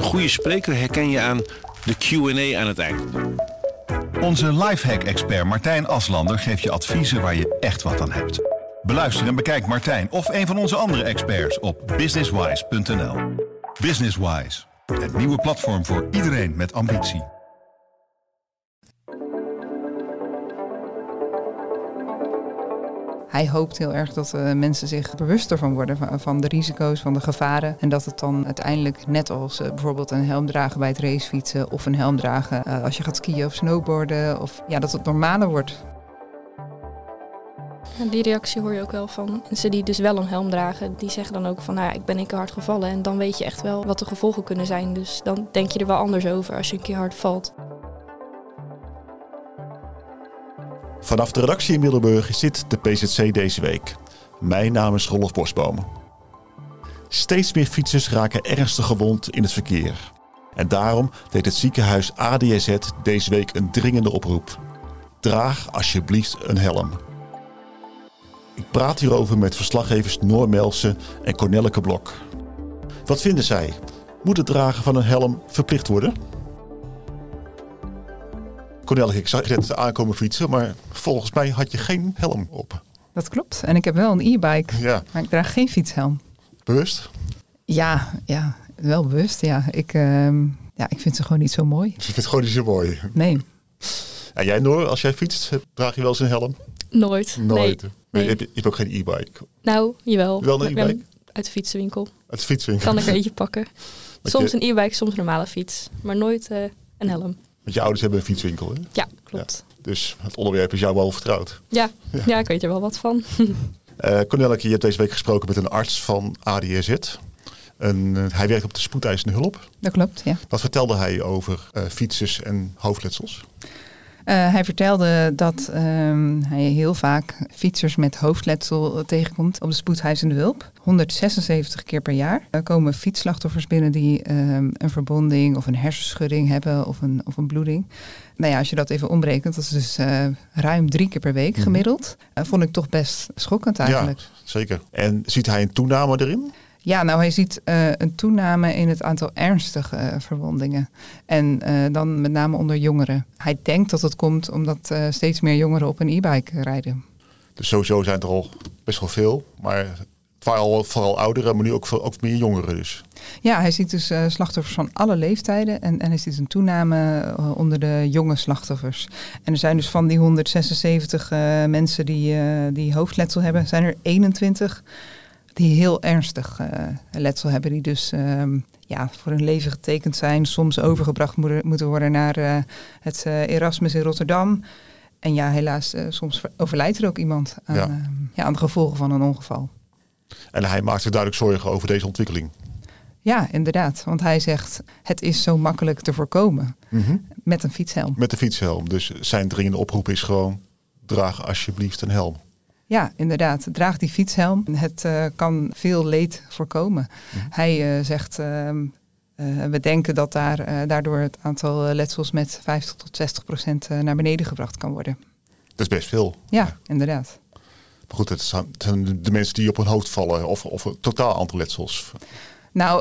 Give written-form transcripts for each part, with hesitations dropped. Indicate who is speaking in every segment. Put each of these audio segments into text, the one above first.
Speaker 1: goede spreker herken je aan de Q&A aan het eind.
Speaker 2: Onze lifehack-expert Martijn Aslander geeft je adviezen waar je echt wat aan hebt. Beluister en bekijk Martijn of een van onze andere experts op businesswise.nl. Businesswise, het nieuwe platform voor iedereen met ambitie.
Speaker 3: Hij hoopt heel erg dat mensen zich bewuster van worden van de risico's, van de gevaren. En dat het dan uiteindelijk, net als bijvoorbeeld een helm dragen bij het racefietsen of een helm dragen als je gaat skiën of snowboarden, of dat het normaler wordt.
Speaker 4: Die reactie hoor je ook wel van mensen die dus wel een helm dragen. Die zeggen dan ook van, ik ben een keer hard gevallen. En dan weet je echt wel wat de gevolgen kunnen zijn. Dus dan denk je er wel anders over als je een keer hard valt.
Speaker 5: Vanaf de redactie in Middelburg is dit de PZC deze week. Mijn naam is Rolf Bosboom. Steeds meer fietsers raken ernstig gewond in het verkeer. En daarom deed het ziekenhuis ADSZ deze week een dringende oproep. Draag alsjeblieft een helm. Ik praat hierover met verslaggevers Noor Melsen en Cornelke Blok. Wat vinden zij? Moet het dragen van een helm verplicht worden? Cornelke, ik zag je net aankomen fietsen, maar volgens mij had je geen helm op.
Speaker 3: Dat klopt. En ik heb wel een e-bike, maar ik draag geen fietshelm.
Speaker 5: Bewust?
Speaker 3: Ja, wel bewust, ja. Ik vind ze gewoon niet zo mooi.
Speaker 5: Je vindt het gewoon niet zo mooi?
Speaker 3: Nee.
Speaker 5: En jij, Noor, als jij fietst, draag je wel eens een helm?
Speaker 4: Nooit. Nee.
Speaker 5: Je hebt ook geen e-bike?
Speaker 4: Nou, jawel.
Speaker 5: Wel een e-bike?
Speaker 4: Uit de fietsenwinkel.
Speaker 5: Uit de fietsenwinkel?
Speaker 4: Kan ik er eentje pakken. Soms een e-bike, soms een normale fiets. Maar nooit een helm.
Speaker 5: Want je ouders hebben een fietswinkel, hè?
Speaker 4: Ja, klopt.
Speaker 5: Ja, dus het onderwerp is jou wel vertrouwd.
Speaker 4: Ja, ik weet er wel wat van.
Speaker 5: Cornelke, je hebt deze week gesproken met een arts van ADSZ. Hij werkt op de spoedeisende hulp.
Speaker 3: Dat klopt, ja.
Speaker 5: Wat vertelde hij over fietsers en hoofdletsels?
Speaker 3: Hij vertelde dat hij heel vaak fietsers met hoofdletsel tegenkomt op de spoedeisende hulp. 176 keer per jaar komen fietsslachtoffers binnen die een verbonding of een hersenschudding hebben of een bloeding. Als je dat even omrekent, dat is dus ruim 3 keer per week gemiddeld. Vond ik toch best schokkend eigenlijk.
Speaker 5: Ja, zeker. En ziet hij een toename erin?
Speaker 3: Ja, hij ziet een toename in het aantal ernstige verwondingen. En dan met name onder jongeren. Hij denkt dat het komt omdat steeds meer jongeren op een e-bike rijden. Dus
Speaker 5: sowieso zijn er al best wel veel. Maar vooral ouderen, maar nu ook meer jongeren dus. Ja, hij ziet dus slachtoffers van alle leeftijden. En hij ziet een toename onder de jonge slachtoffers. En er zijn dus van die 176 mensen die hoofdletsel hebben, zijn er 21... die heel ernstig letsel hebben, die dus voor hun leven getekend zijn, soms overgebracht moeten worden naar het Erasmus in Rotterdam. En helaas, soms overlijdt er ook iemand aan de gevolgen van een ongeval. En hij maakt zich duidelijk zorgen over deze ontwikkeling. Ja, inderdaad. Want hij zegt, het is zo makkelijk te voorkomen met een fietshelm. Met een fietshelm. Dus zijn dringende oproep is gewoon, draag alsjeblieft een helm. Ja, inderdaad. Draag die fietshelm. Het kan veel leed voorkomen. Hij zegt, we denken dat daardoor het aantal letsels met 50-60% naar beneden gebracht kan worden. Dat is best veel. Ja, inderdaad. Maar goed, het zijn de mensen die op hun hoofd vallen of het totaal aantal letsels. Nou,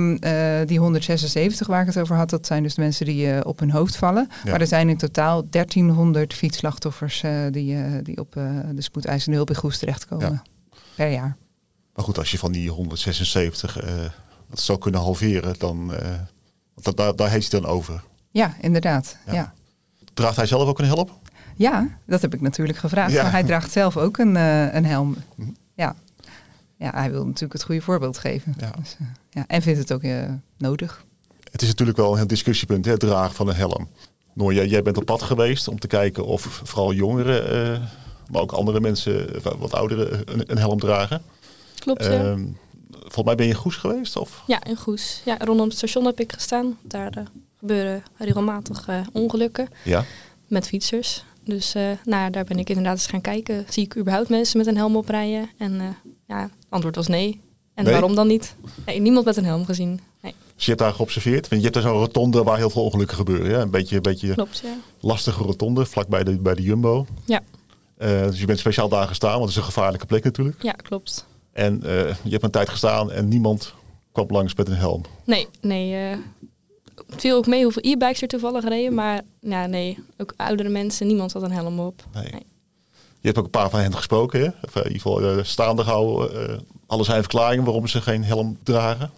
Speaker 5: die 176 waar ik het over had, dat zijn dus de mensen die op hun hoofd vallen. Ja. Maar er zijn in totaal 1300 fietsslachtoffers die op de spoedeisende hulp in Goes terechtkomen per jaar. Maar goed, als je van die 176 dat zou kunnen halveren, dan daar heeft hij dan over. Ja, inderdaad. Ja. Draagt hij zelf ook een helm? Ja, dat heb ik natuurlijk gevraagd. Ja. Maar hij draagt zelf ook een helm. Ja. Ja, hij wil natuurlijk het goede voorbeeld geven. Ja. Dus, en vindt het ook nodig. Het is natuurlijk wel een heel discussiepunt, het dragen van een helm. Noor, jij bent op pad geweest om te kijken of vooral jongeren, maar ook andere mensen, wat ouderen, een helm dragen. Klopt, ja. Volgens mij ben je in Goes geweest? Of? Ja, in Goes. Ja, rondom het station heb ik gestaan. Daar gebeuren regelmatig ongelukken met fietsers. Dus daar ben ik inderdaad eens gaan kijken. Zie ik überhaupt mensen met een helm oprijden? En het antwoord was nee. En waarom dan niet? Nee, niemand met een helm gezien. Nee. Dus je hebt daar geobserveerd? Want je hebt daar zo'n rotonde waar heel veel ongelukken gebeuren. Ja? Een beetje klopt, lastige rotonde, vlak bij de Jumbo. Ja. Dus je bent speciaal daar gestaan, want het is een gevaarlijke plek natuurlijk. Ja, klopt. En je hebt een tijd gestaan en niemand kwam langs met een helm?
Speaker 4: Nee. Het viel ook mee hoeveel e-bikes er toevallig reden. Maar nee, ook oudere mensen, niemand had een helm op.
Speaker 5: Nee. Je hebt ook een paar van hen gesproken, hè? Of in ieder geval staande gehouden. Alle zijn verklaringen waarom ze geen helm dragen?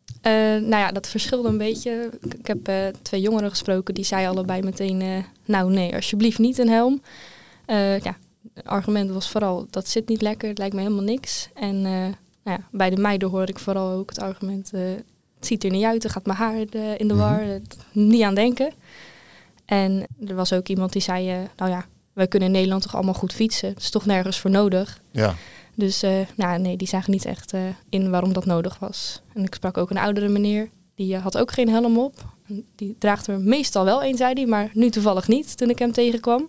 Speaker 4: Dat verschilde een beetje. Ik heb 2 jongeren gesproken, die zeiden allebei meteen... nee, alsjeblieft niet een helm. Het argument was vooral, dat zit niet lekker, het lijkt me helemaal niks. En bij de meiden hoorde ik vooral ook het argument... het ziet er niet uit, er gaat mijn haar in de war, niet aan denken. En er was ook iemand die zei... wij kunnen in Nederland toch allemaal goed fietsen. Dat is toch nergens voor nodig.
Speaker 5: Ja.
Speaker 4: Dus die zagen niet echt in waarom dat nodig was. En ik sprak ook een oudere meneer. Die had ook geen helm op. Die draagt er meestal wel een, zei hij. Maar nu toevallig niet, toen ik hem tegenkwam.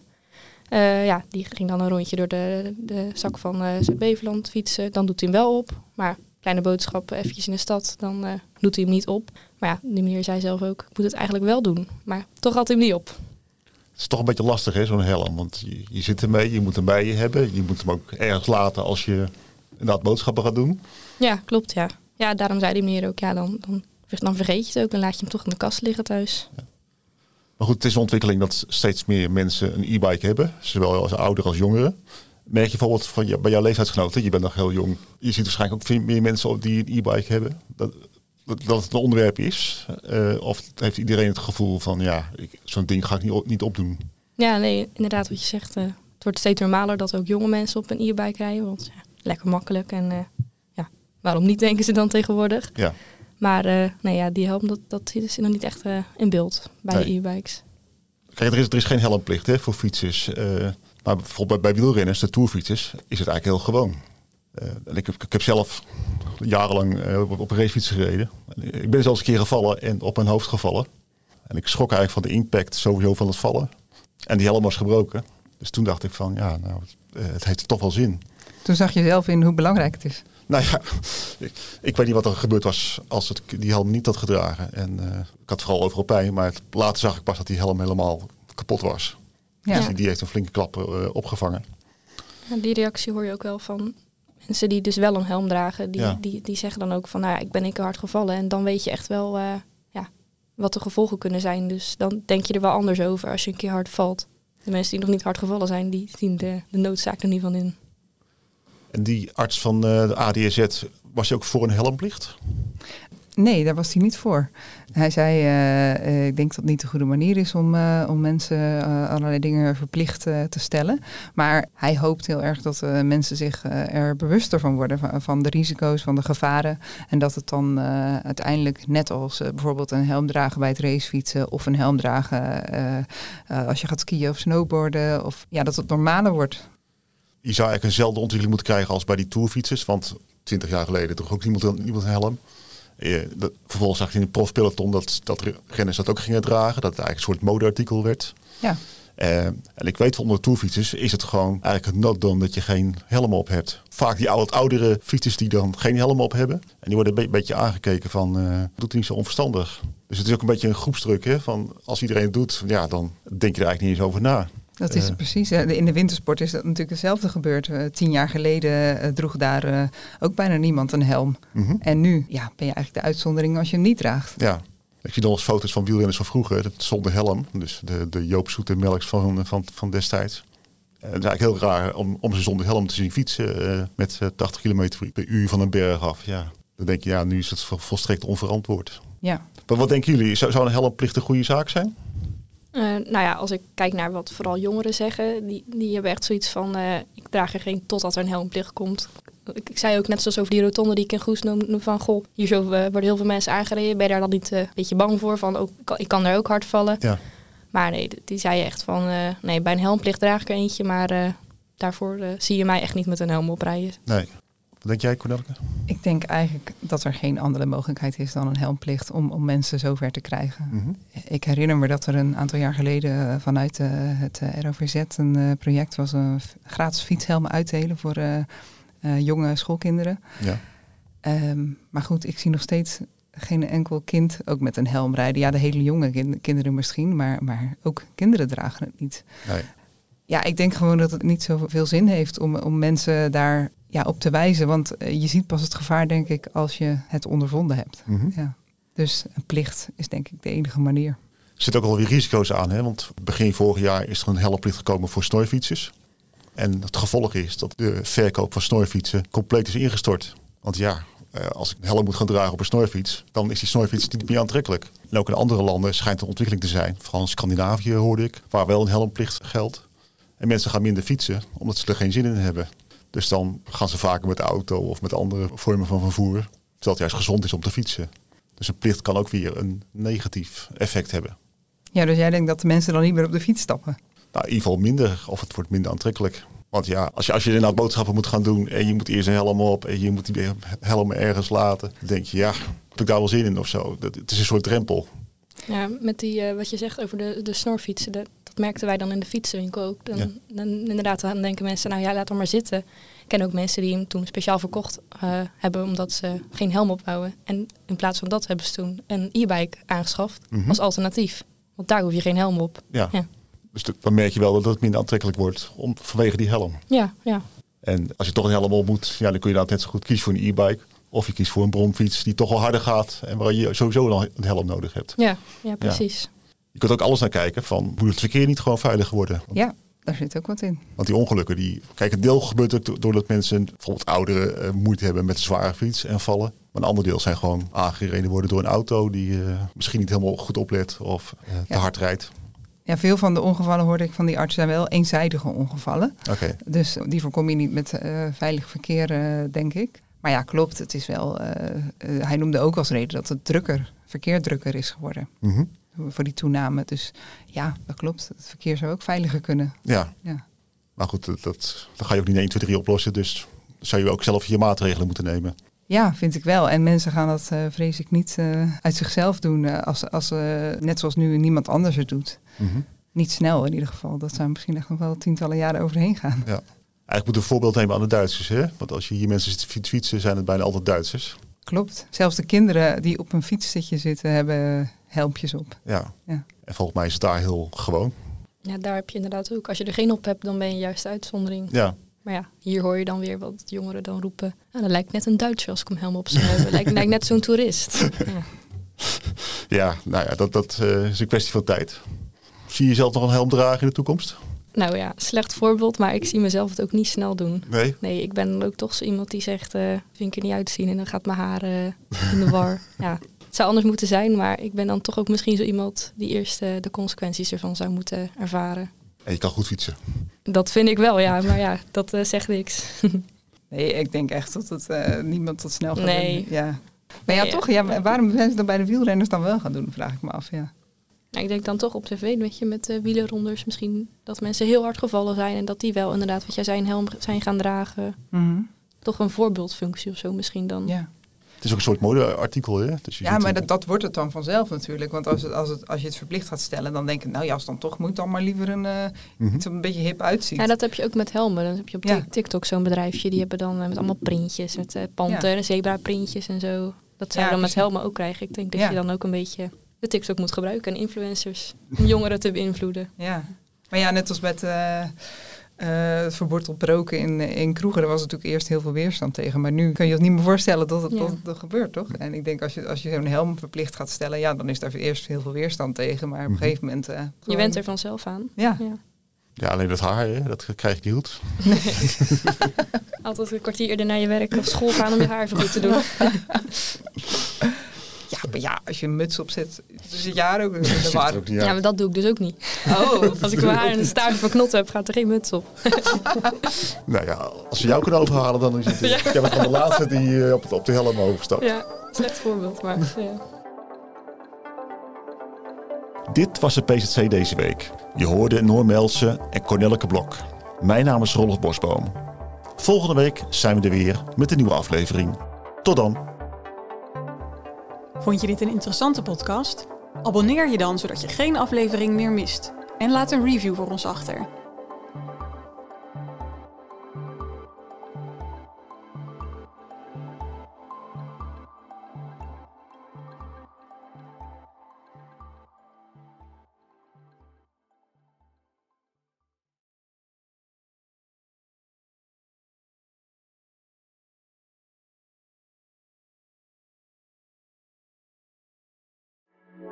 Speaker 4: Die ging dan een rondje door de zak van Zuid-Beveland fietsen. Dan doet hij hem wel op. Maar kleine boodschap eventjes in de stad, dan doet hij hem niet op. Maar die meneer zei zelf ook, ik moet het eigenlijk wel doen. Maar toch had hij hem niet op.
Speaker 5: Het is toch een beetje lastig, hè, zo'n helm. Want je zit ermee, je moet hem bij je hebben. Je moet hem ook ergens laten als je inderdaad boodschappen gaat doen. Ja,
Speaker 4: klopt, ja. Ja, daarom zei die meneer ook, dan vergeet je het ook. Dan laat je hem toch in de kast liggen thuis. Ja.
Speaker 5: Maar goed, het is een ontwikkeling dat steeds meer mensen een e-bike hebben. Zowel als ouderen als jongeren. Merk je bijvoorbeeld bij jouw leeftijdsgenoten, je bent nog heel jong. Je ziet waarschijnlijk ook veel meer mensen die een e-bike hebben. Dat het een onderwerp is? Of heeft iedereen het gevoel van, zo'n ding ga ik niet opdoen? Ja, nee, inderdaad wat je zegt. Het wordt steeds normaler dat ook jonge mensen op een e-bike rijden. Want lekker makkelijk. En waarom niet, denken ze dan tegenwoordig? Ja. Maar die helm, dat is nog niet echt in beeld bij de e-bikes. Kijk, er is geen helmplicht voor fietsers. Maar bijvoorbeeld bij wielrenners, de tourfietsers, is het eigenlijk heel gewoon. En ik heb zelf jarenlang op een racefiets gereden. Ik ben zelfs een keer gevallen en op mijn hoofd gevallen. En ik schrok eigenlijk van de impact sowieso van het vallen. En die helm was gebroken. Dus toen dacht ik van, het heeft toch wel zin. Toen zag je zelf in hoe belangrijk het is. Nou ja, ik weet niet wat er gebeurd was als ik die helm niet had gedragen. En ik had vooral overal pijn, maar later zag ik pas dat die helm helemaal kapot was. Ja. Dus die heeft een flinke klap opgevangen. Ja, die reactie hoor je ook wel van mensen die dus wel een helm dragen. Die zeggen dan ook van, ik ben een keer hard gevallen. En dan weet je echt wel wat de gevolgen kunnen zijn. Dus dan denk je er wel anders over als je een keer hard valt. De mensen die nog niet hard gevallen zijn, die zien de noodzaak er niet van in. En die arts van de ADSZ, was hij ook voor een helmplicht? Nee, daar was hij niet voor. Hij zei, ik denk dat het niet de goede manier is om mensen allerlei dingen verplicht te stellen. Maar hij hoopt heel erg dat mensen zich er bewuster van worden. Van de risico's, van de gevaren. En dat het dan uiteindelijk, net als bijvoorbeeld een helm dragen bij het racefietsen. Of een helm dragen als je gaat skiën of snowboarden. Of dat het normaler wordt. Je zou eigenlijk eenzelfde ontwikkeling moeten krijgen als bij die tourfietsers. Want 20 jaar geleden droeg ook niemand een helm. Vervolgens zag je in de profpeloton dat renners dat ook gingen dragen. Dat het eigenlijk een soort modeartikel werd. Ja. En ik weet van onder tourfietsers is het gewoon eigenlijk het not-done dat je geen helm op hebt. Vaak die oudere fietsers die dan geen helm op hebben. En die worden een beetje aangekeken van, doet het niet zo onverstandig. Dus het is ook een beetje een groepsdruk. Hè, van als iedereen het doet, dan denk je er eigenlijk niet eens over na. Dat is het precies. In de wintersport is dat natuurlijk hetzelfde gebeurd. 10 jaar geleden droeg daar ook bijna niemand een helm. Mm-hmm. En nu ben je eigenlijk de uitzondering als je hem niet draagt. Ja, ik zie nog eens foto's van wielrenners van vroeger, zonder helm. Dus de Joop Zoet en Melks van destijds. Het is eigenlijk heel raar om ze zonder helm te zien fietsen met 80 km per uur van een berg af. Ja, dan denk je, nu is het volstrekt onverantwoord. Ja. Maar wat denken jullie? Zou een helmplicht een goede zaak zijn? Als ik kijk naar wat vooral jongeren zeggen, die hebben echt zoiets van, ik draag er geen totdat er een helmplicht komt. Ik zei ook net zoals over die rotonde die ik in Goes noemde van, hier zo worden heel veel mensen aangereden. Ben je daar dan niet een beetje bang voor? Van, ik kan daar ook hard vallen. Ja. Maar nee, die zei echt van, bij een helmplicht draag ik er eentje, maar daarvoor zie je mij echt niet met een helm oprijden. Nee. Wat denk jij, Cornelke? Ik denk eigenlijk dat er geen andere mogelijkheid is dan een helmplicht om mensen zover te krijgen. Mm-hmm. Ik herinner me dat er een aantal jaar geleden vanuit het ROVZ een project was, een gratis fietshelmen uitdelen voor jonge schoolkinderen. Ja. Maar goed, ik zie nog steeds geen enkel kind ook met een helm rijden. Ja, de hele jonge kinderen misschien, maar ook kinderen dragen het niet. Nee. Ja, ik denk gewoon dat het niet zoveel zin heeft om mensen daar
Speaker 3: op te wijzen. Want je ziet pas het gevaar, denk ik, als je het ondervonden hebt.
Speaker 5: Mm-hmm.
Speaker 3: Ja. Dus een plicht is denk ik de enige manier.
Speaker 5: Er zitten ook alweer risico's aan. Hè? Want begin vorig jaar is er een helmplicht gekomen voor snorfietsers. En het gevolg is dat de verkoop van snorfietsen compleet is ingestort. Want als ik een helm moet gaan dragen op een snorfiets, dan is die snorfiets niet meer aantrekkelijk. En ook in andere landen schijnt er ontwikkeling te zijn. Vooral in Scandinavië hoorde ik, waar wel een helmplicht geldt. En mensen gaan minder fietsen, omdat ze er geen zin in hebben. Dus dan gaan ze vaker met de auto of met andere vormen van vervoer. Terwijl het juist gezond is om te fietsen. Dus een plicht kan ook weer een negatief effect hebben.
Speaker 3: Ja, dus jij denkt dat de mensen dan niet meer op de fiets stappen?
Speaker 5: Nou, in ieder geval minder, of het wordt minder aantrekkelijk. Want als je inderdaad boodschappen moet gaan doen en je moet eerst een helm op en je moet die helm ergens laten, dan denk je, heb ik daar wel zin in of zo. Het is een soort drempel.
Speaker 4: Ja, met die, wat je zegt over de snorfietsen, dat merkten wij dan in de fietsenwinkel ook. Dan inderdaad, dan denken mensen, laat hem maar zitten. Ik ken ook mensen die hem toen speciaal verkocht hebben omdat ze geen helm opbouwen. En in plaats van dat hebben ze toen een e-bike aangeschaft als alternatief. Want daar hoef je geen helm op.
Speaker 5: Ja. Dus dan merk je wel dat het minder aantrekkelijk wordt vanwege die helm.
Speaker 4: Ja.
Speaker 5: En als je toch een helm op moet, dan kun je net zo goed kiezen voor een e-bike. Of je kiest voor een bromfiets die toch wel harder gaat en waar je sowieso dan een helm nodig hebt.
Speaker 4: Ja, precies.
Speaker 5: Ja. Je kunt ook alles naar kijken van, moet het verkeer niet gewoon veiliger worden?
Speaker 3: Ja, daar zit ook wat in.
Speaker 5: Want die ongelukken, een deel gebeurt ook doordat mensen, bijvoorbeeld ouderen, moeite hebben met een zware fiets en vallen. Maar een ander deel zijn gewoon aangereden worden door een auto die misschien niet helemaal goed oplet of te hard rijdt.
Speaker 3: Ja, veel van de ongevallen hoorde ik van die arts zijn wel eenzijdige ongevallen.
Speaker 5: Okay.
Speaker 3: Dus die voorkom je niet met veilig verkeer, denk ik. Maar ja, klopt. Het is wel. Hij noemde ook als reden dat het verkeer drukker is geworden.
Speaker 5: Mm-hmm.
Speaker 3: Voor die toename. Dus ja, dat klopt. Het verkeer zou ook veiliger kunnen.
Speaker 5: Ja. Maar goed, dat ga je ook niet in 1, 2, 3 oplossen. Dus zou je ook zelf je maatregelen moeten nemen.
Speaker 3: Ja, vind ik wel. En mensen gaan dat, vrees ik, niet uit zichzelf doen. Als net zoals nu niemand anders het doet.
Speaker 5: Mm-hmm.
Speaker 3: Niet snel in ieder geval. Dat zou misschien echt nog wel tientallen jaren overheen gaan.
Speaker 5: Ja. Eigenlijk moet een voorbeeld nemen aan de Duitsers. Hè? Want als je hier mensen ziet fietsen, zijn het bijna altijd Duitsers.
Speaker 3: Klopt. Zelfs de kinderen die op een fietszitje zitten, hebben helmpjes op.
Speaker 5: Ja. En volgens mij is het daar heel gewoon.
Speaker 4: Ja, daar heb je inderdaad ook. Als je er geen op hebt, dan ben je juist de uitzondering.
Speaker 5: Ja.
Speaker 4: Maar hier hoor je dan weer wat jongeren dan roepen. Dat lijkt net een Duitser als ik hem helm op zou hebben. lijkt net zo'n toerist.
Speaker 5: Dat is een kwestie van tijd. Zie je jezelf nog een helm dragen in de toekomst?
Speaker 4: Nou ja, slecht voorbeeld, maar ik zie mezelf het ook niet snel doen.
Speaker 5: Nee,
Speaker 4: ik ben ook toch zo iemand die zegt, vind ik er niet uitzien en dan gaat mijn haar in de war. Ja, het zou anders moeten zijn, maar ik ben dan toch ook misschien zo iemand die eerst de consequenties ervan zou moeten ervaren.
Speaker 5: En je kan goed fietsen.
Speaker 4: Dat vind ik wel, ja, maar dat zegt niks.
Speaker 3: Nee, ik denk echt dat het niemand tot snel gaat
Speaker 4: doen.
Speaker 3: Ja. Maar toch, waarom zijn ze dat bij de wielrenners dan wel gaan doen, vraag ik me af, ja.
Speaker 4: Nou, ik denk dan toch op tv, weet je, met wielerronders misschien dat mensen heel hard gevallen zijn en dat die wel inderdaad, wat jij zei, een helm zijn gaan dragen.
Speaker 3: Mm-hmm.
Speaker 4: Toch een voorbeeldfunctie of zo misschien dan.
Speaker 3: Ja.
Speaker 5: Het is ook een soort modeartikel, hè? Dus
Speaker 3: maar dat wordt het dan vanzelf natuurlijk. Want als je het verplicht gaat stellen, dan denk ik, als het dan toch moet, dan maar liever iets wat een beetje hip uitziet.
Speaker 4: Ja, dat heb je ook met helmen. Dan heb je op TikTok zo'n bedrijfje, die hebben dan met allemaal printjes, met panter en zebra printjes en zo. Dat zou je dan met helmen ook krijgen. Ik denk dat je dan ook een beetje de TikTok moet gebruiken en influencers om jongeren te beïnvloeden. Ja,
Speaker 3: maar net als met het verbod op roken in kroegen, er was natuurlijk eerst heel veel weerstand tegen. Maar nu kun je je niet meer voorstellen dat het gebeurt, toch? En ik denk als je zo'n helm verplicht gaat stellen, dan is daar eerst heel veel weerstand tegen. Maar op een gegeven moment...
Speaker 4: je went er vanzelf aan.
Speaker 3: Ja,
Speaker 5: alleen dat haar, hè, dat krijg je niet goed.
Speaker 4: Nee. Altijd een kwartier eerder naar je werk of school gaan om je haar even goed te doen.
Speaker 3: Ja, als je een muts opzet, dan zit je haar ook in de war.
Speaker 4: Ja, maar dat doe ik dus ook niet. Als ik mijn haar in een staart van knot heb, gaat er geen muts op.
Speaker 5: Nou ja, als we jou kunnen overhalen, dan is het... Ik ben van de laatste die op de helm overstapt.
Speaker 4: Ja, slecht voorbeeld, maar... Ja.
Speaker 5: Dit was de PZC deze week. Je hoorde Noor Melsen en Cornelke Blok. Mijn naam is Rolf Bosboom. Volgende week zijn we er weer met een nieuwe aflevering. Tot dan.
Speaker 6: Vond je dit een interessante podcast? Abonneer je dan, zodat je geen aflevering meer mist. En laat een review voor ons achter.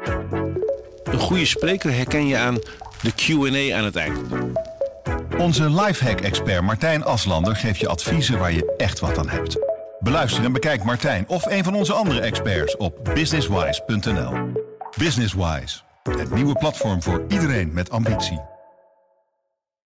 Speaker 1: Een goede spreker herken je aan de Q&A aan het eind.
Speaker 2: Onze lifehack-expert Martijn Aslander geeft je adviezen waar je echt wat aan hebt. Beluister en bekijk Martijn of een van onze andere experts op businesswise.nl. Businesswise, het nieuwe platform voor iedereen met ambitie.